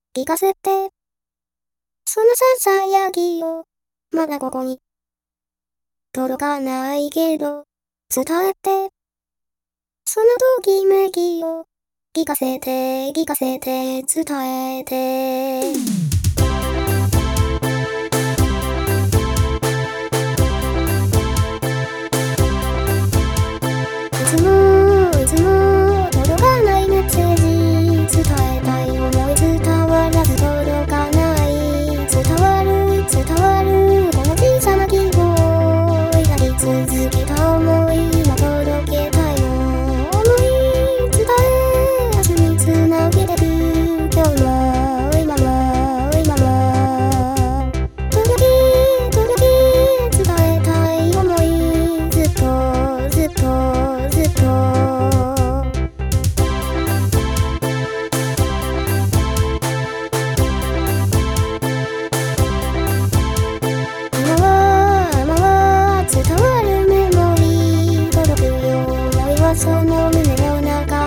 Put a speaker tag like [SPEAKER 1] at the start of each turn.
[SPEAKER 1] 聞かせて。そのささやきを、まだここに。届かないけど、伝えて。そのときめきを、聞かせて、聞かせて、伝えて。いつも届かないメッセージ、伝えたい思い伝わらず届かない、伝わるこの小さな希望、抱き続けた想い、今届けたいの想い、伝え明日につなげてる、今日も今も届け伝えたい想い、ずっと今は伝わるメモリー、届くよ思いはその胸の中